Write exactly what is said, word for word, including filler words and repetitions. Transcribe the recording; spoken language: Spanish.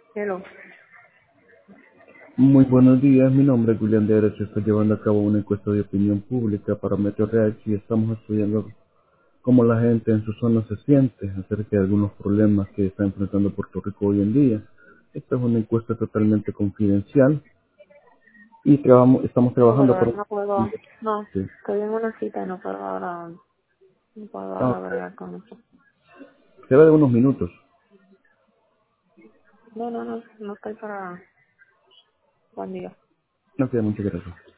Hello. Muy buenos días, mi nombre es Julián de Derecho. Estoy llevando a cabo una encuesta de opinión pública para Meteorreach y estamos estudiando cómo la gente en su zona se siente acerca de algunos problemas que está enfrentando Puerto Rico hoy en día. Esta es una encuesta totalmente confidencial y trabamo- estamos No, trabajando pero por... no puedo. No, Sí. estoy en una cita y no puedo ahora. No puedo Ah, ahora bregar con eso. será de unos minutos. No, no, no. No estoy para. Buen día. No queda muchas gracias.